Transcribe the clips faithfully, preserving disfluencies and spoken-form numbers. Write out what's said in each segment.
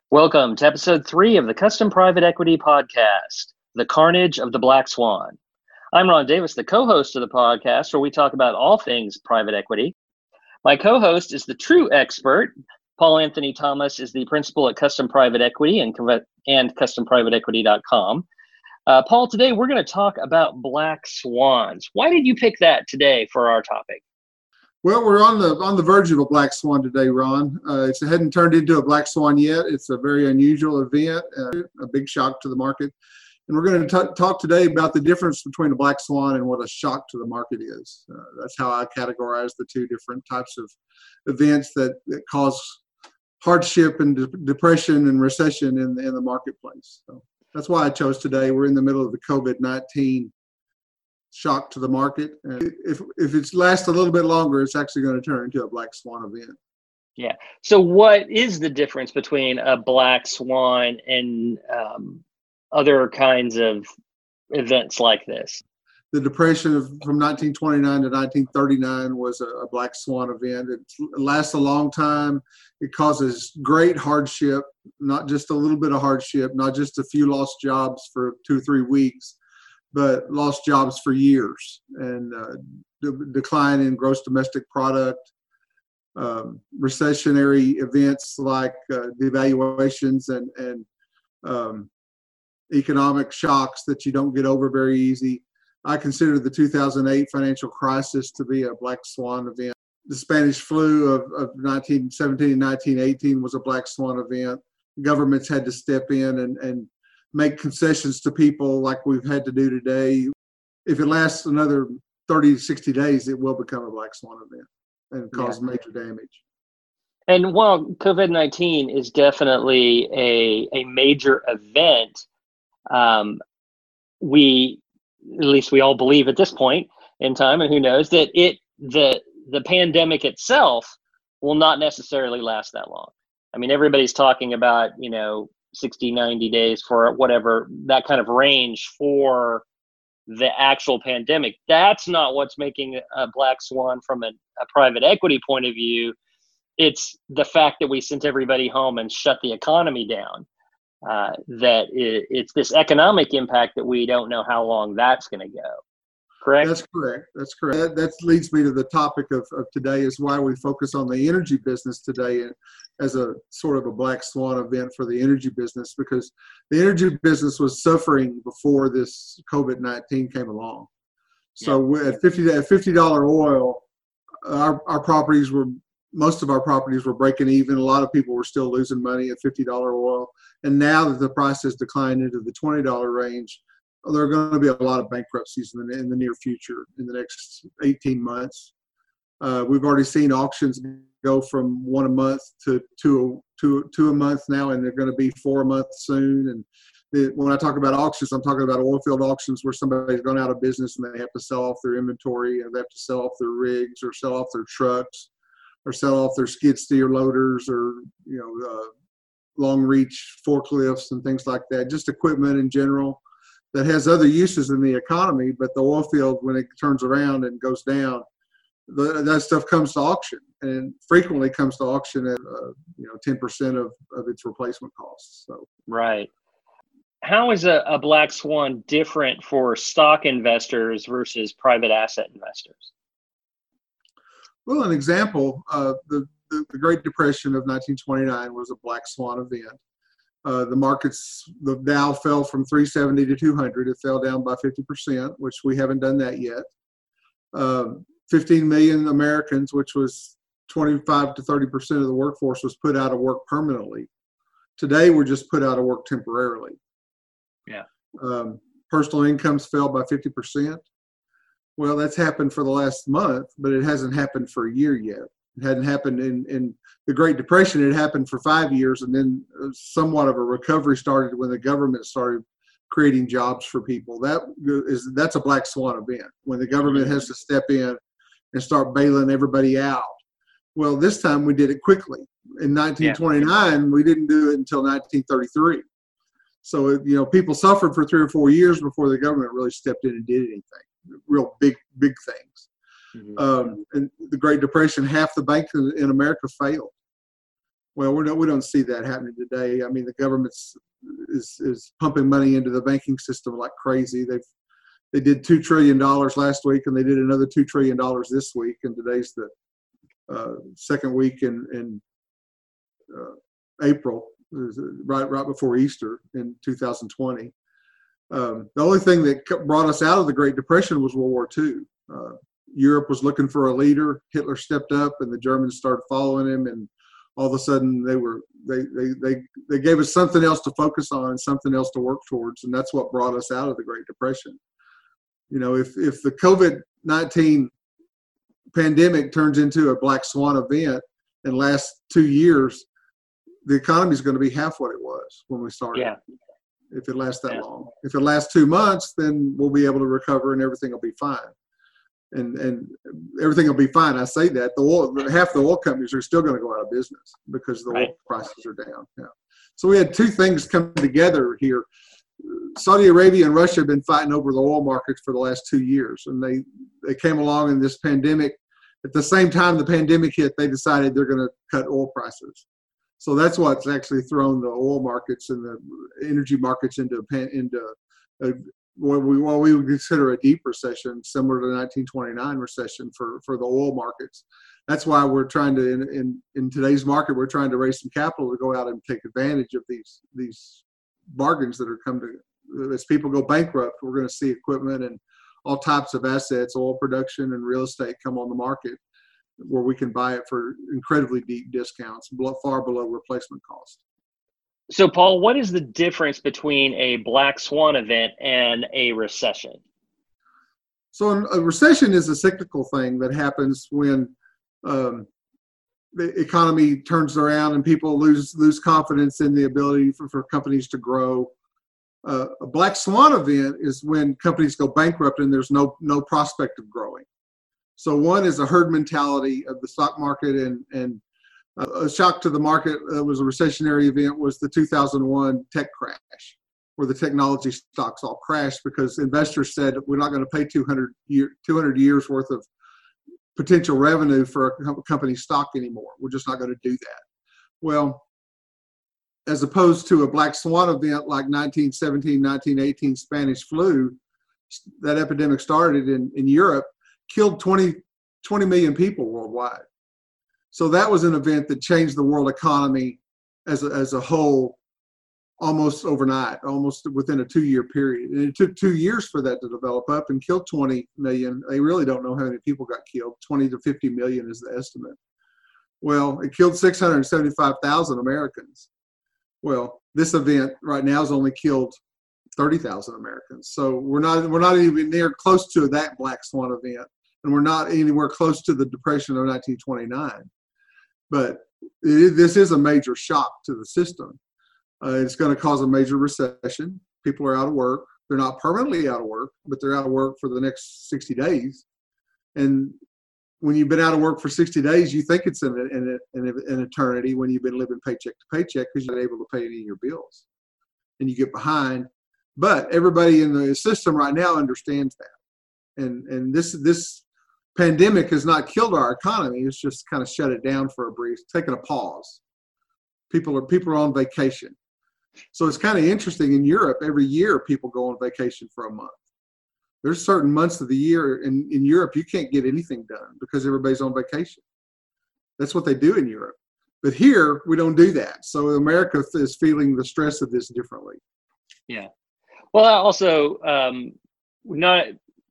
Welcome to episode three of the Custom Private Equity Podcast, The Carnage of the Black Swan. I'm Ron Davis, the co-host of the podcast, where we talk about all things private equity. My co-host is the true expert. Paul Anthony Thomas is the principal at Custom Private Equity and, and custom private equity dot com. Uh, Paul, today we're going to talk about black swans. Why did you pick that today for our topic? Well, we're on the on the verge of a black swan today, Ron. Uh, it hadn't turned into a black swan yet. It's a very unusual event, uh, a big shock to the market. And we're going to talk today about the difference between a black swan and what a shock to the market is. Uh, that's how I categorize the two different types of events that, that cause hardship and de- depression and recession in the, in the marketplace. So that's why I chose today. We're in the middle of the COVID nineteen shock to the market. And if if it's lasts a little bit longer, it's actually going to turn into a black swan event. Yeah. So what is the difference between a black swan and um, other kinds of events like this? The depression of, from nineteen twenty-nine to nineteen thirty-nine was a, a black swan event. It lasts a long time. It causes great hardship, not just a little bit of hardship, not just a few lost jobs for two or three weeks, but lost jobs for years, and uh, de- decline in gross domestic product, um, recessionary events like uh, devaluations and, and um, economic shocks that you don't get over very easy. I consider the two thousand eight financial crisis to be a black swan event. The Spanish flu of, of nineteen seventeen and nineteen eighteen was a black swan event. Governments had to step in and, and make concessions to people like we've had to do today. If it lasts another thirty to sixty days, it will become a black swan event and cause yeah. major damage. And while COVID nineteen is definitely a, a major event, um, we, at least we all believe at this point in time, and who knows, that it the the pandemic itself will not necessarily last that long. I mean, everybody's talking about, you know, sixty, ninety days for whatever, that kind of range for the actual pandemic. That's not what's making a black swan from a, a private equity point of view. It's the fact that we sent everybody home and shut the economy down. Uh, that it, it's this economic impact that we don't know how long that's going to go. Correct? That's correct. That's correct. That, that leads me to the topic of, of today, is why we focus on the energy business today as a sort of a black swan event for the energy business, because the energy business was suffering before this COVID nineteen came along. So yeah. at fifty at fifty dollars oil, our, our properties were, most of our properties were breaking even. A lot of people were still losing money at fifty dollars oil. And now that the price has declined into the twenty dollars range, there are going to be a lot of bankruptcies in the, in the near future, in the next eighteen months. Uh, we've already seen auctions go from one a month to two, two, two a month now, and they're going to be four a month soon. And the, when I talk about auctions, I'm talking about oil field auctions where somebody's gone out of business and they have to sell off their inventory, and they have to sell off their rigs or sell off their trucks or sell off their skid steer loaders, or, you know, uh, long reach forklifts and things like that, just equipment in general that has other uses in the economy. But the oil field, when it turns around and goes down, the, that stuff comes to auction, and frequently comes to auction at uh, you know ten percent of, of its replacement costs. So right. How is a, a black swan different for stock investors versus private asset investors? Well, an example, uh, the, the the Great Depression of nineteen twenty-nine was a black swan event. Uh, the markets, the Dow fell from three seventy to two hundred. It fell down by fifty percent, which we haven't done that yet. Uh, fifteen million Americans, which was twenty-five to thirty percent of the workforce, was put out of work permanently. Today, we're just put out of work temporarily. Yeah. Um, personal incomes fell by fifty percent. Well, that's happened for the last month, but it hasn't happened for a year yet. It hadn't happened in, in the Great Depression. It happened for five years, and then somewhat of a recovery started when the government started creating jobs for people. That is, that's a black swan event, when the government has to step in and start bailing everybody out. Well, this time we did it quickly. In nineteen twenty-nine, yeah. we didn't do it until nineteen thirty-three. So, you know, people suffered for three or four years before the government really stepped in and did anything, real big, big things. Mm-hmm. Um, and the Great Depression, half the banks in, in America failed. Well, we don't we don't see that happening today. I mean, the government's is is pumping money into the banking system like crazy. They've they did two trillion dollars last week, and they did another two trillion dollars this week. And today's the uh, second week in in uh, April, right right before Easter in two thousand twenty. Um, the only thing that brought us out of the Great Depression was World War Two. Uh, Europe was looking for a leader. Hitler stepped up, and the Germans started following him. And all of a sudden, they were they they they they gave us something else to focus on and something else to work towards, and that's what brought us out of the Great Depression. You know, if if the COVID nineteen pandemic turns into a black swan event and lasts two years, the economy is going to be half what it was when we started. Yeah. If it lasts that Yeah. long. If it lasts two months, then we'll be able to recover and everything will be fine. And and everything will be fine. I say that the oil, half the oil companies are still going to go out of business because the Right. oil prices are down. Yeah. So we had two things come together here. Saudi Arabia and Russia have been fighting over the oil markets for the last two years, and they they came along in this pandemic. At the same time the pandemic hit, they decided they're going to cut oil prices. So that's what's actually thrown the oil markets and the energy markets into into a, what we what we would consider a deep recession, similar to the nineteen twenty-nine recession for, for the oil markets. That's why we're trying to in, in in today's market we're trying to raise some capital to go out and take advantage of these these bargains that are come to as people go bankrupt. We're going to see equipment and all types of assets, oil production and real estate come on the market, where we can buy it for incredibly deep discounts, far below replacement cost. So, Paul, what is the difference between a black swan event and a recession? So a recession is a cyclical thing that happens when um, the economy turns around and people lose lose confidence in the ability for, for companies to grow. Uh, a black swan event is when companies go bankrupt and there's no no prospect of growing. So one is a herd mentality of the stock market, and and a shock to the market that was a recessionary event was the two thousand one tech crash, where the technology stocks all crashed because investors said we're not going to pay two hundred year, two hundred years worth of potential revenue for a company's stock anymore. We're just not going to do that. Well, as opposed to a black swan event like nineteen seventeen, nineteen eighteen Spanish flu, that epidemic started in, in Europe, killed twenty, twenty million people worldwide. So that was an event that changed the world economy as a, as a whole almost overnight, almost within a two-year period. And it took two years for that to develop up and kill twenty million. They really don't know how many people got killed. twenty to fifty million is the estimate. Well, it killed six hundred seventy-five thousand Americans. Well, this event right now has only killed thirty thousand Americans. So we're not we're not even near close to that black swan event, and we're not anywhere close to the Depression of nineteen twenty-nine. But it, this is a major shock to the system. Uh, it's going to cause a major recession. People are out of work. They're not permanently out of work, but they're out of work for the next sixty days. And when you've been out of work for sixty days, you think it's an, an, an, an eternity when you've been living paycheck to paycheck because you're not able to pay any of your bills. And you get behind. But everybody in the system right now understands that. And and this this pandemic has not killed our economy. It's just kind of shut it down for a brief, taken a pause. People are people are on vacation. So it's kind of interesting. In Europe, every year people go on vacation for a month. There's certain months of the year in, in Europe you can't get anything done because everybody's on vacation. That's what they do in Europe. But here, we don't do that. So America is feeling the stress of this differently. Yeah. Well, also, um, not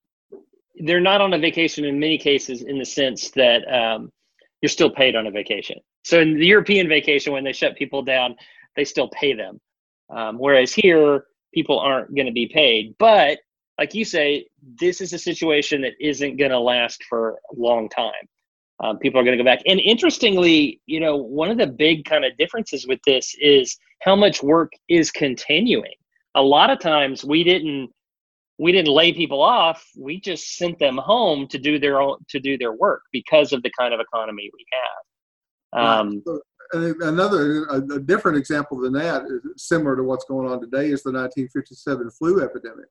they're not on a vacation in many cases in the sense that um, you're still paid on a vacation. So in the European vacation, when they shut people down, they still pay them. Um, whereas here, people aren't going to be paid. But like you say, this is a situation that isn't going to last for a long time. Um, people are going to go back. And interestingly, you know, one of the big kind of differences with this is how much work is continuing. A lot of times we didn't we didn't lay people off. We just sent them home to do their own to do their work because of the kind of economy we have. Um, right. So another a, a different example than that, is similar to what's going on today, is the nineteen fifty-seven flu epidemic.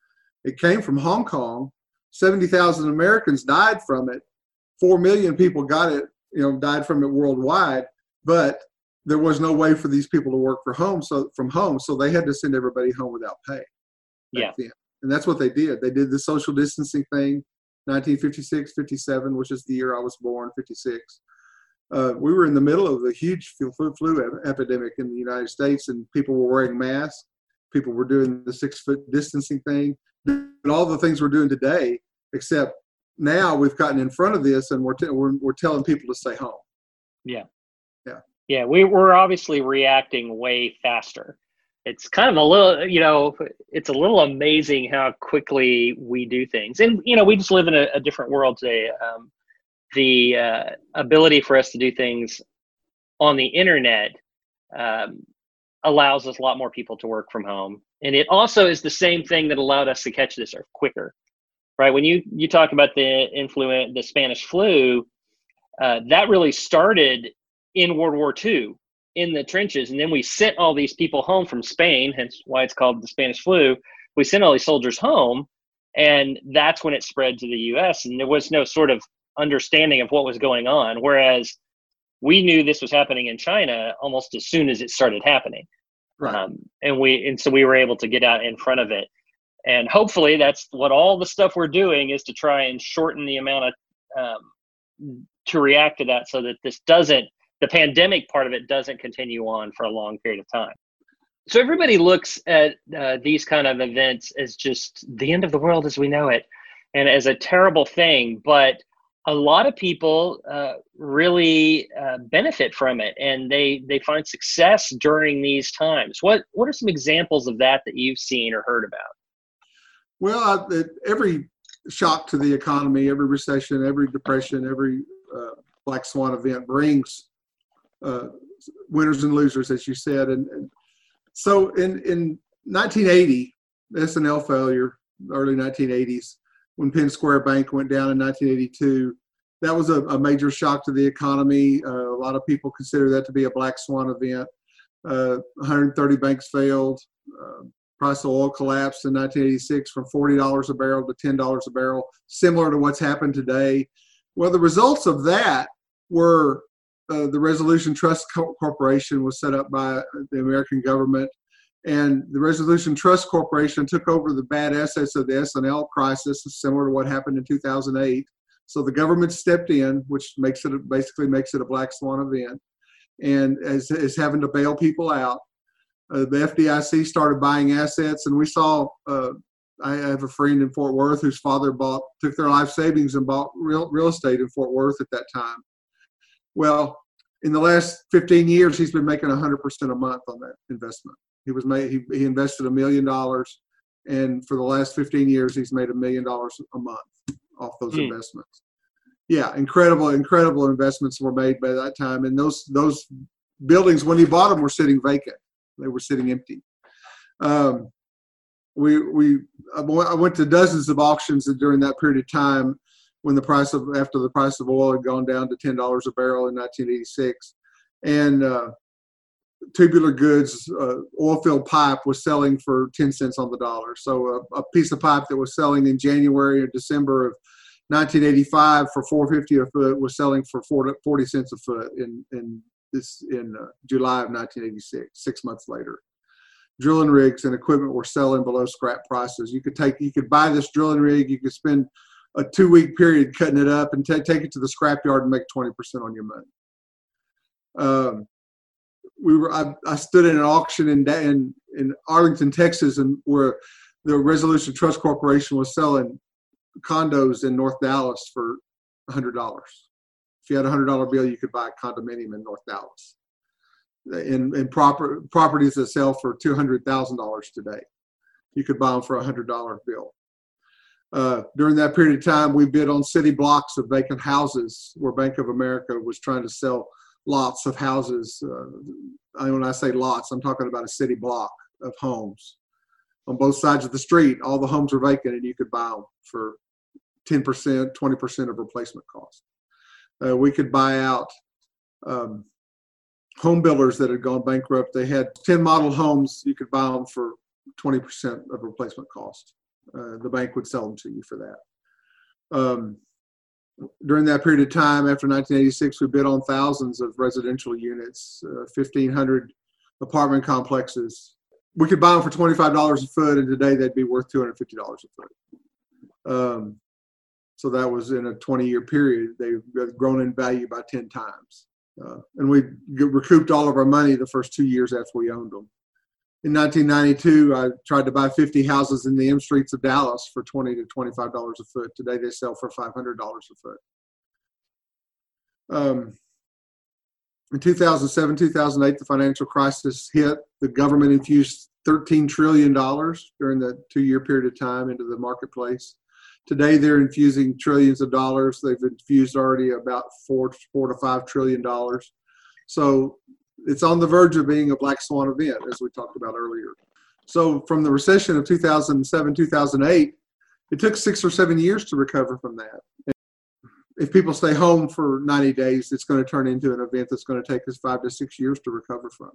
It came from Hong Kong. seventy thousand Americans died from it. Four million people got it, you know, died from it worldwide. But there was no way for these people to work for home, so from home, so they had to send everybody home without pay. Yeah. Then. And that's what they did. They did the social distancing thing, nineteen fifty-six, fifty-seven, which is the year I was born, fifty-six. Uh, we were in the middle of a huge flu, flu epidemic in the United States, and people were wearing masks. People were doing the six-foot distancing thing, and all the things we're doing today, except now we've gotten in front of this, and we're, t- we're, we're telling people to stay home. Yeah. Yeah. Yeah. We, we're obviously reacting way faster. It's kind of a little, you know, it's a little amazing how quickly we do things. And, you know, we just live in a, a different world today. Um, the uh, ability for us to do things on the internet um, allows us a lot more people to work from home. And it also is the same thing that allowed us to catch this earth quicker, right? When you, you talk about the influence, the Spanish flu, uh, that really started in World War Two in the trenches. And then we sent all these people home from Spain, hence why it's called the Spanish flu. We sent all these soldiers home, and that's when it spread to the U S, and there was no sort of understanding of what was going on. Whereas we knew this was happening in China almost as soon as it started happening. Right. Um, and we, and so we were able to get out in front of it. And hopefully that's what all the stuff we're doing is, to try and shorten the amount of, um, to react to that, so that this doesn't, the pandemic part of it doesn't continue on for a long period of time. So everybody looks at uh, these kind of events as just the end of the world as we know it, and as a terrible thing. But a lot of people uh, really uh, benefit from it, and they they find success during these times. What what are some examples of that that you've seen or heard about? Well, I, every shock to the economy, every recession, every depression, every uh, black swan event brings uh, winners and losers, as you said. And, and so in, in nineteen eighty, the S and L failure, early nineteen eighties, when Penn Square Bank went down in nineteen eighty-two, that was a, a major shock to the economy. Uh, a lot of people consider that to be a black swan event. Uh, one hundred thirty banks failed. Uh, price of oil collapsed in nineteen eighty-six from forty dollars a barrel to ten dollars a barrel, similar to what's happened today. Well, the results of that were uh, the Resolution Trust Co- Corporation was set up by the American government, and the Resolution Trust Corporation took over the bad assets of the S and L crisis, similar to what happened in two thousand eight. So the government stepped in, which makes it basically makes it a black swan event, and is, is having to bail people out. Uh, the F D I C started buying assets, and we saw. Uh, I have a friend in Fort Worth whose father bought, took their life savings and bought real real estate in Fort Worth at that time. Well, in the last fifteen years, he's been making one hundred percent a month on that investment. He was made. He, he invested a million dollars, and for the last fifteen years, he's made a million dollars a month off those mm. investments. Yeah, incredible, incredible investments were made by that time, and those those buildings, when he bought them, were sitting vacant. They were sitting empty. Um, we we I went to dozens of auctions during that period of time when the price of after the price of oil had gone down to ten dollars a barrel in nineteen eighty-six, and uh, tubular goods, uh, oil-filled pipe was selling for ten cents on the dollar. So a, a piece of pipe that was selling in January or December of nineteen eighty-five for four fifty a foot was selling for forty cents a foot in in this in uh, July of nineteen eighty-six. Six months later, drilling rigs and equipment were selling below scrap prices. You could take, you could buy this drilling rig, you could spend a two-week period cutting it up and t- take it to the scrapyard and make twenty percent on your money. Um, we were, I, I stood in an auction in, in in Arlington, Texas, and where the Resolution Trust Corporation was selling condos in North Dallas for one hundred dollars. If you had a one hundred dollar bill, you could buy a condominium in North Dallas. In, in proper, properties that sell for two hundred thousand dollars today, you could buy them for a one hundred dollar bill. Uh, during that period of time, we bid on city blocks of vacant houses where Bank of America was trying to sell lots of houses. Uh, when I say lots, I'm talking about a city block of homes. On both sides of the street, all the homes were vacant, and you could buy them for ten percent, twenty percent of replacement cost. Uh, we could buy out um, home builders that had gone bankrupt. They had ten model homes. You could buy them for twenty percent of replacement cost. Uh, the bank would sell them to you for that. Um, during that period of time, after nineteen eighty-six, we bid on thousands of residential units, uh, fifteen hundred apartment complexes. We could buy them for twenty-five dollars a foot, and today they'd be worth two hundred fifty dollars a foot. Um, so that was in a twenty-year period. They've grown in value by ten times. Uh, and we recouped all of our money the first two years after we owned them. In nineteen ninety-two, I tried to buy fifty houses in the M streets of Dallas for twenty to twenty-five dollars a foot. Today they sell for five hundred dollars a foot. Um, in two thousand seven, two thousand eight, the financial crisis hit. The government infused thirteen trillion dollars during the two-year period of time into the marketplace. Today they're infusing trillions of dollars. They've infused already about four, four to five trillion dollars. So it's on the verge of being a black swan event, as we talked about earlier. So from the recession of two thousand seven, two thousand eight, it took six or seven years to recover from that. And if people stay home for ninety days, it's going to turn into an event that's going to take us five to six years to recover from.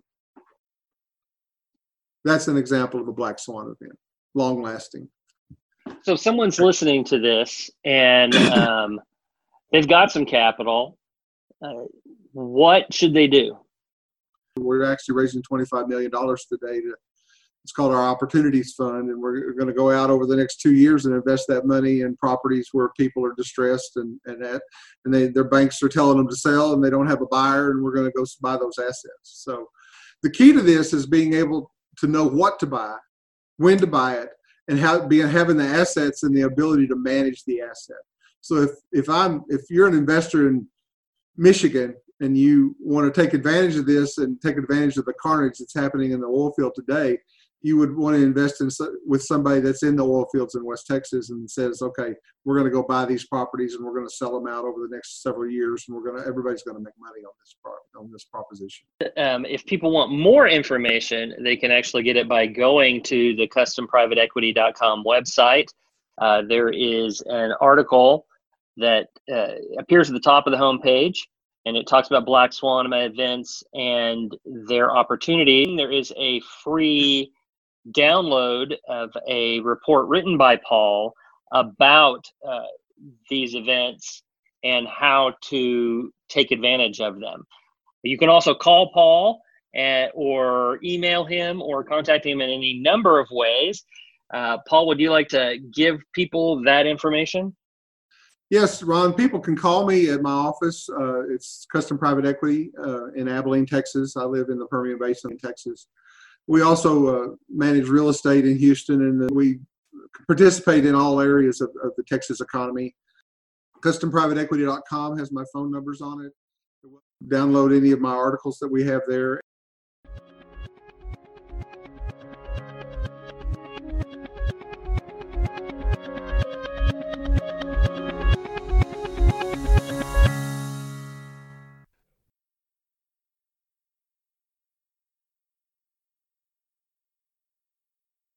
That's an example of a black swan event, long lasting. So if someone's listening to this and um, they've got some capital, uh, what should they do? We're actually raising twenty-five million dollars today. To, it's called our Opportunities Fund, and we're going to go out over the next two years and invest that money in properties where people are distressed and and at, and they, their banks are telling them to sell and they don't have a buyer, and we're going to go buy those assets. So the key to this is being able to know what to buy, when to buy it, and how being having the assets and the ability to manage the asset. So if if I'm if you're an investor in Michigan and you want to take advantage of this and take advantage of the carnage that's happening in the oil field today, you would want to invest in with somebody that's in the oil fields in West Texas and says, okay, we're going to go buy these properties and we're going to sell them out over the next several years, and we're going to everybody's going to make money on this on this proposition. Um, if people want more information, they can actually get it by going to the custom private equity dot com website. Uh, there is an article that uh, appears at the top of the homepage, and it talks about Black Swan events and their opportunity. There is a free download of a report written by Paul about uh, these events and how to take advantage of them. You can also call Paul and, or email him or contact him in any number of ways. Uh, Paul, would you like to give people that information? Yes, Ron, people can call me at my office. Uh, it's Custom Private Equity uh, in Abilene, Texas. I live in the Permian Basin in Texas. We also uh, manage real estate in Houston, and we participate in all areas of, of the Texas economy. custom private equity dot com has my phone numbers on it. Download any of my articles that we have there.